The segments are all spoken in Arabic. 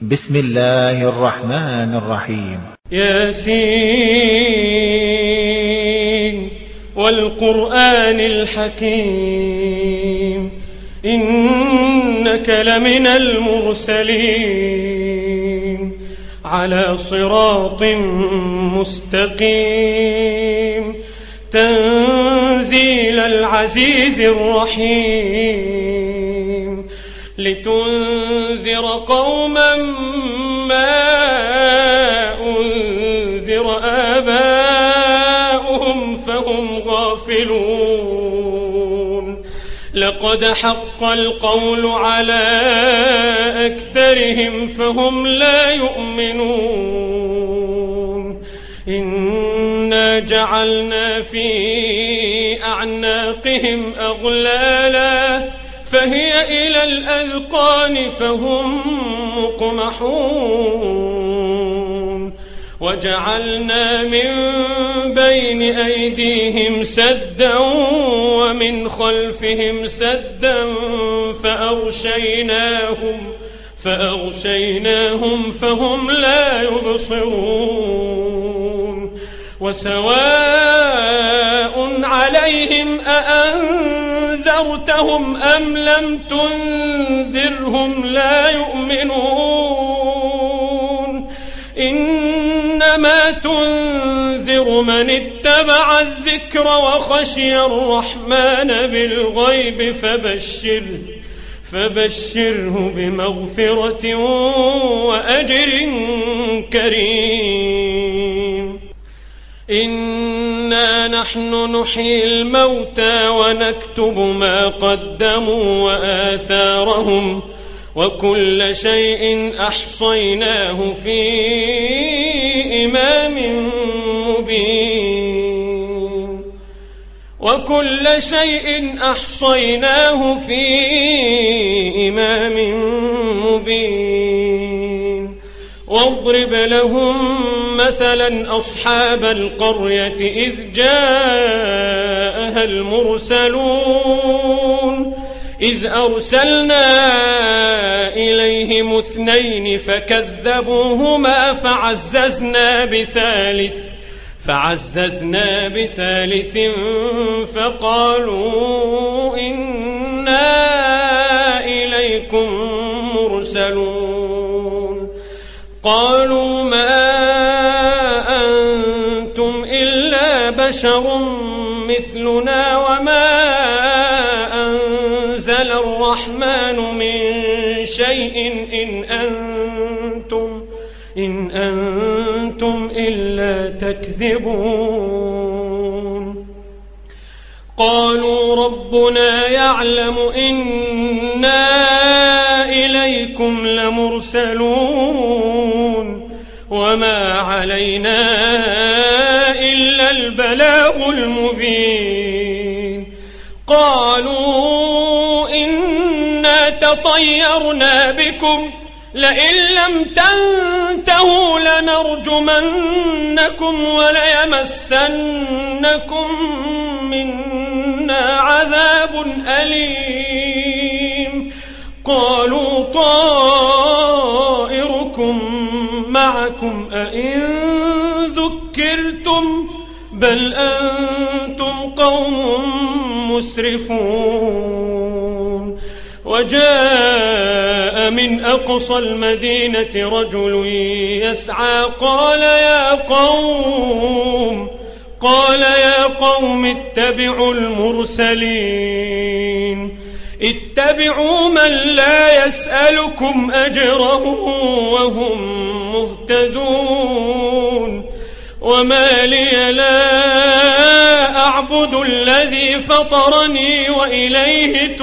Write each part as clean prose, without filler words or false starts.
بسم الله الرحمن الرحيم. ياسين والقرآن الحكيم إنك لمن المرسلين على صراط مستقيم تنزيل العزيز الرحيم لتنذر قوما ما أنذر آباؤهم فهم غافلون لقد حق القول على أكثرهم فهم لا يؤمنون إنا جعلنا في أعناقهم أغلالا فهي إلى الأذقان فهم مقمحون وجعلنا من بين أيديهم سدا ومن خلفهم سدا فأغشيناهم فهم لا يبصرون وسواء عليهم أأنذرتهم أم لم تنذرهم لا يؤمنون إنما تنذر من اتبع الذكر وخشي الرحمن بالغيب فبشره بمغفرة وأجر كريم إنا نحن نحيي الموتى ونكتب ما قدموا وآثارهم وكل شيء أحصيناه في إمام مبين واضرب لهم مثلا أصحاب القرية إذ جاءها المرسلون إذ أرسلنا إليهم 2 فكذبوهما فعززنا بثالث فقالوا إنا إليكم مرسلون قالوا ما أنتم إلا بشر مثلنا وما أنزل الرحمن من شيء إن أنتم إلا تكذبون قالوا ربنا يعلم إنا إليكم لمرسلون وما علينا إلا البلاغ المبين قالوا إنا تطيرنا بكم لئن لم تنتهوا لنرجمنكم وليمسنكم منا عذاب أليم قالوا طائركم معكم أئن ذكرتم بل أنتم قوم مسرفون وجاء من أقصى المدينة رجل يسعى قال يا قوم اتبعوا المرسلين اتبعوا من لا يسألكم أجره وهم مهتدون وما لي لا أعبد الذي فطرني وإليه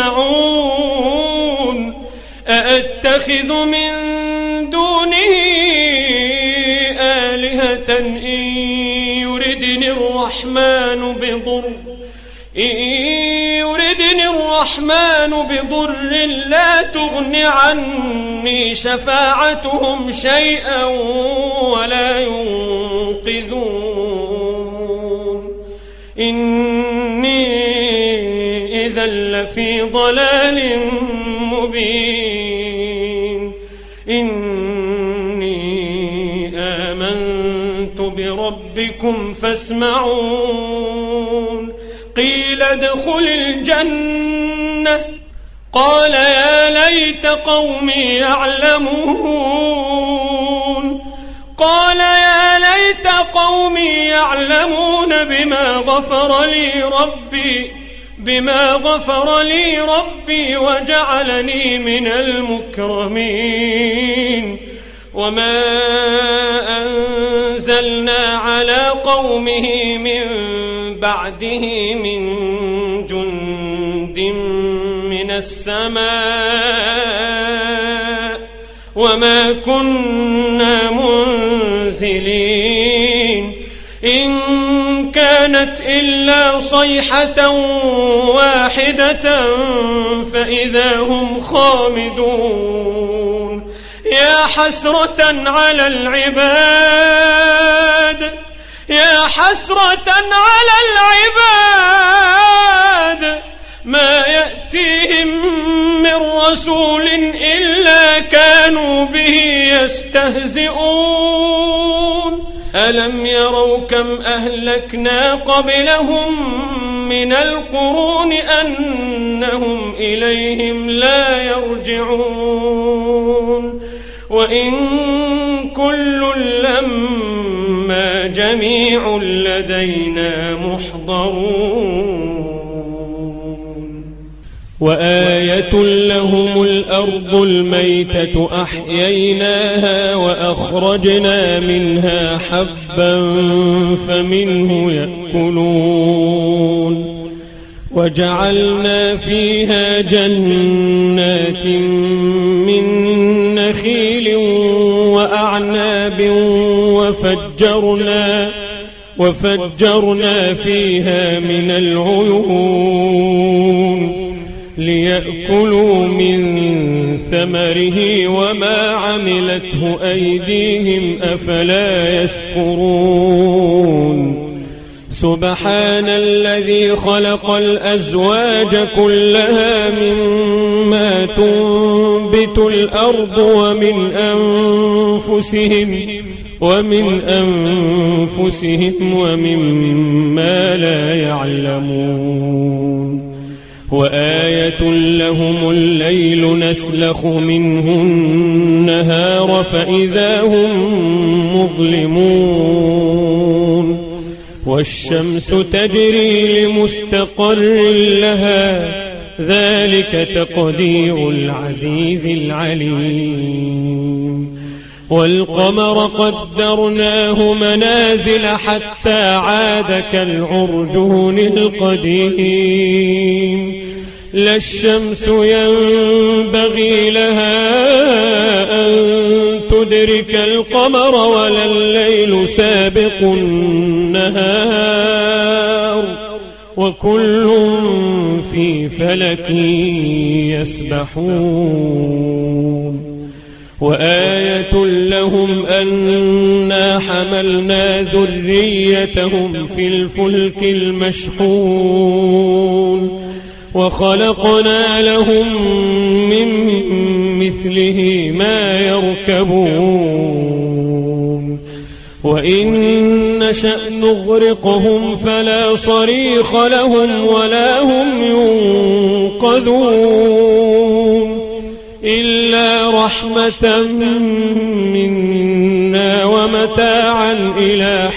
ترجعون أأتخذ من دونه آلهة إن يردني الرحمن بضر لا تغن عني شفاعتهم شيئا ولا ينقذون إني إذا لفي ضلال مبين آمنت بربكم فاسمعون قيل ادخل الجنة قال يا ليت قومي يعلمون قال يا ليت قومي يعلمون بما غفر لي ربي وجعلني من المكرمين وما أنزلنا على قومه من بعده من جند من السماء وما كنا منزلين إن كانت إلا صيحة واحدة فإذا هم خامدون يا حسرة على العباد ما يأتيهم من رسول إلا كانوا به يستهزئون ألم يروا كم أهلكنا قبلهم من القرون أنهم إليهم لا يرجعون وإن كل لما جميع لدينا محضرون وآية لهم الأرض الميتة أحييناها وأخرجنا منها حبا فمنه يأكلون وجعلنا فيها جنات من نخيل وأعناب وفجرنا فيها من العيون ليأكلوا من ثمره وما عملته أيديهم أفلا يشكرون سبحان الذي خلق الأزواج كلها مما تنبت الأرض ومن أنفسهم ومما لا يعلمون وآية لهم الليل نسلخ منه النهار فإذا هم مظلمون والشمس تجري لمستقر لها ذلك تقدير العزيز العليم والقمر قدرناه منازل حتى عاد كالعرجون القديم لا الشمس ينبغي لها أن تدرك القمر ولا الليل سابق النهار وكل في فلك يسبحون وآية لهم أنا حملنا ذريتهم في الفلك المشحون وخلقنا لهم من مثله ما يركبون وإن نشأ نغرقهم فلا صريخ لهم ولا هم ينقذون إلا رحمة منا ومتاعا إلى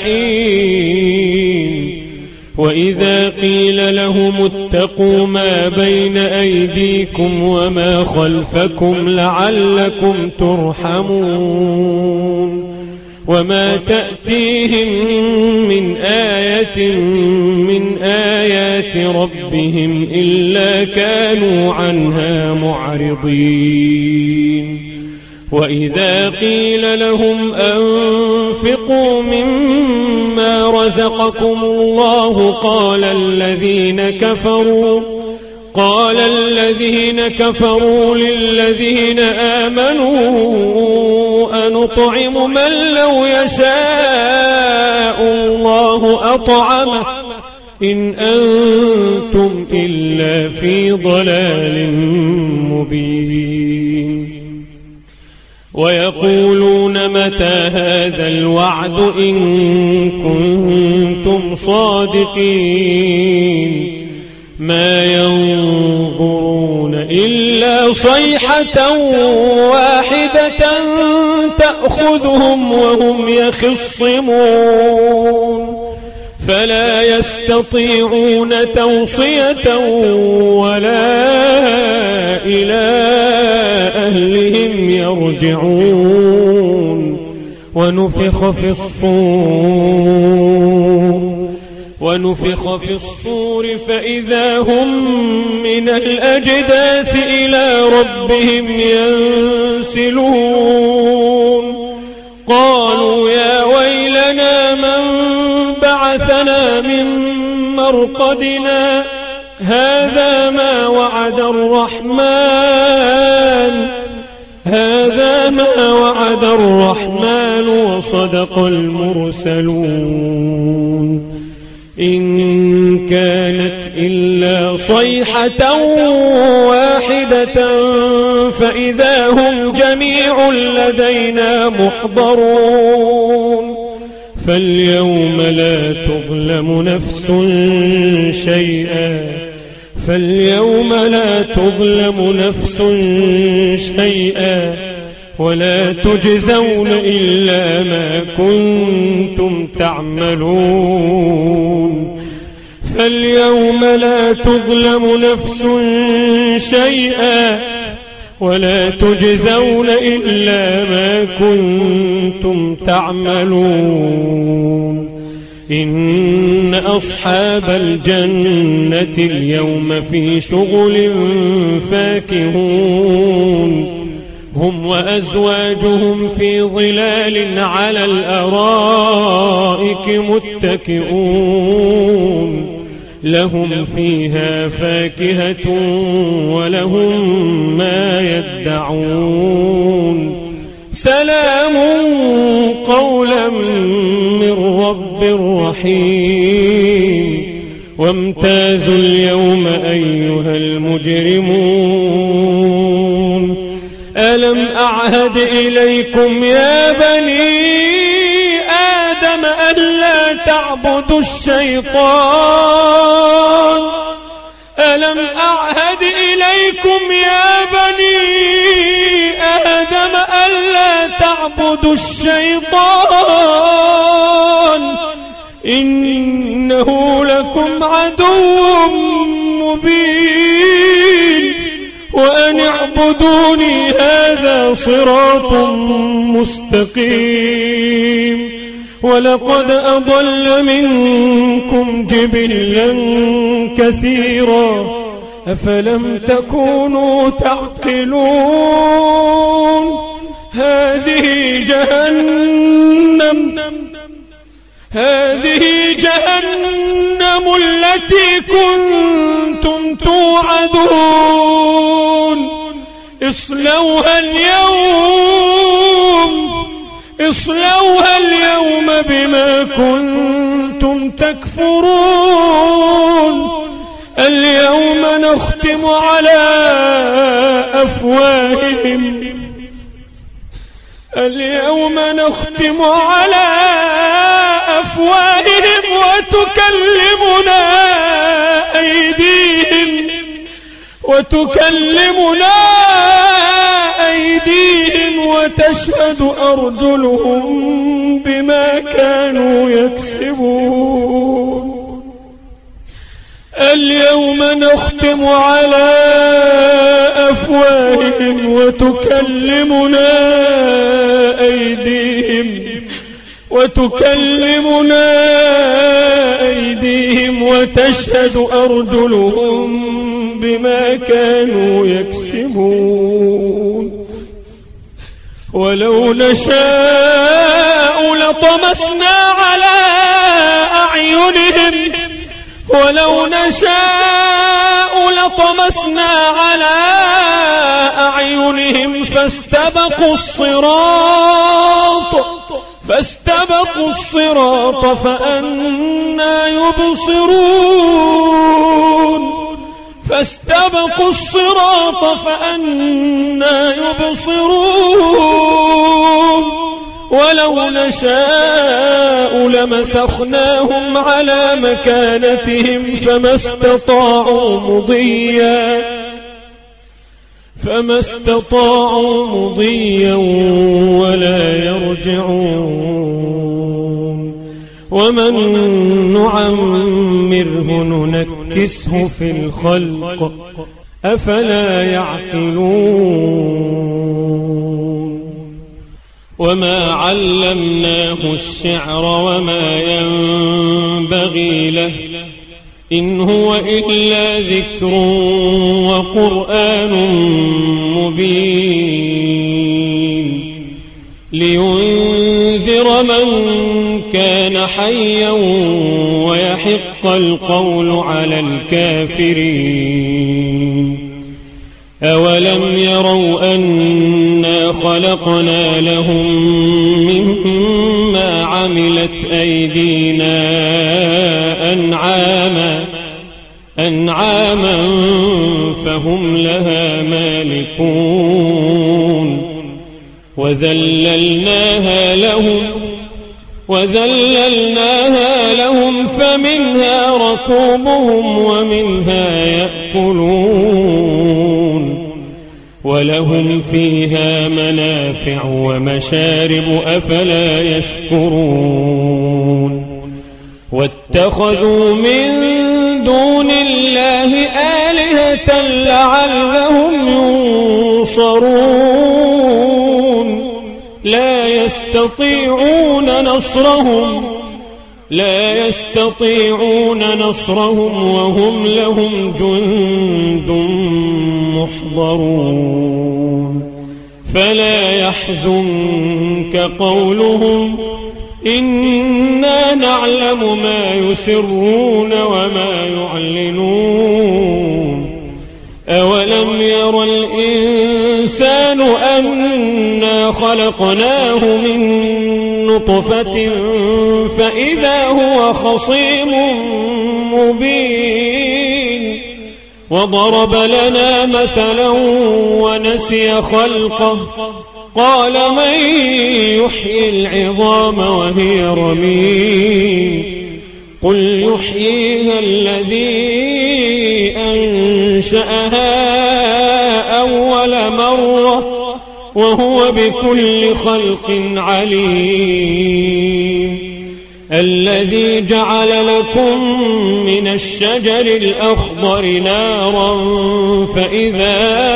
حين وإذا قيل لهم اتقوا ما بين أيديكم وما خلفكم لعلكم ترحمون وما تأتيهم من آية من آيات ربهم إلا كانوا عنها معرضين وإذا قيل لهم أنفقوا مما رزقكم الله قال الذين كفروا للذين آمنوا أنطعم من لو يشاء الله أطعمه إن أنتم إلا في ضلال مبين ويقولون متى هذا الوعد إن كنتم صادقين ما ينظرون إلا صيحة واحدة تأخذهم وهم يخصمون فلا يستطيعون توصية ولا إلى أهلهم يرجعون ونفخ في الصور فإذا هم من الأجداث إلى ربهم ينسلون قالوا يا ويلنا من بعثنا من مرقدنا هذا ما وعد الرحمن وصدق المرسلون إن كانت إلا صيحة واحدة فإذا هم جميع لدينا محضرون فاليوم لا تظلم نفس شيئا ولا تجزون إلا ما كنتم تعملون فاليوم لا تظلم نفس شيئا ولا تجزون إلا ما كنتم تعملون إن أصحاب الجنة اليوم في شغل فاكهون هم وأزواجهم في ظلال على الأرائك متكئون لهم فيها فاكهة ولهم ما يدعون سلام قولا من رب رحيم وامتازوا اليوم أيها المجرمون ألم أعهد إليكم يا بني آدم ألا تعبدوا الشيطان ألم أعهد إليكم يا بني آدم ألا تعبدوا الشيطان إنه لكم عدو مبين وأن اعبدوني هذا صراط مستقيم ولقد أضل منكم جبلا كثيرا أفلم تكونوا تعقلون هذه جهنم التي كنتم توعدون اصلوها اليوم بما كنتم تكفرون اليوم نختم على أفواههم وتكلمنا أيديهم وتشهد أرجلهم بما كانوا يكسبون اليوم نختم على أفواههم وتكلمنا أيديهم وتشهد أرجلهم بما كانوا يكسبون ولو نشاء لطمسنا على أعينهم فاستبقوا الصراط فأنى يبصرون ولو نشاء لمسخناهم على مكانتهم فما استطاعوا مضيا ولا يرجعون ومن نعمره ننكسه في الخلق أفلا يعقلون وما علمناه الشعر وما ينبغي له إن هو إلا ذكر وقرآن مبين لينذر من كان حيا ويحق القول على الكافرين أولم يروا أنا خلقنا لهم مما عملت أيدينا أنعاما فهم لها مالكون وذللناها لهم فمنها ركوبهم ومنها يأكلون ولهم فيها منافع ومشارب أفلا يشكرون واتخذوا من دون الله آلهة لعلهم ينصرون لا يستطيعون نصرهم وهم لهم جند محضرون فلا يحزنك قولهم إنا نعلم ما يسرون وما يعلنون أولم ير الإنسان أنا خلقناه من نطفة فإذا هو خصيم مبين وضرب لنا مثلا ونسي خلقه قال من يحيي العظام وهي رميم قل يحييها الذي أنشأها أول مرة وهو بكل خلق عليم الذي جعل لكم من الشجر الأخضر نارا فإذا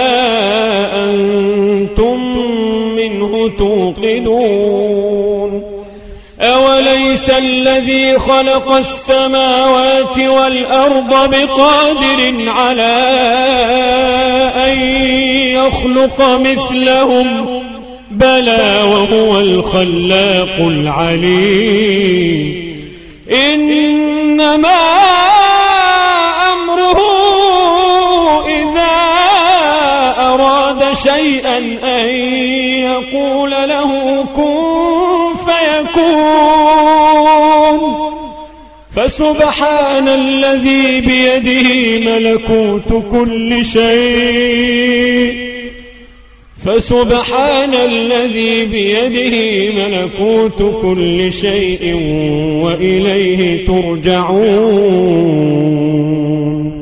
أنتم منه توقدون أوليس الذي خلق السماوات والأرض بقادر على أن يخلق مثلهم بلى وهو الخلاق العليم إنما أمره إذا أراد شيئا أن يقول له كن فيكون فسبحان الذي بيده ملكوت كل شيء وإليه ترجعون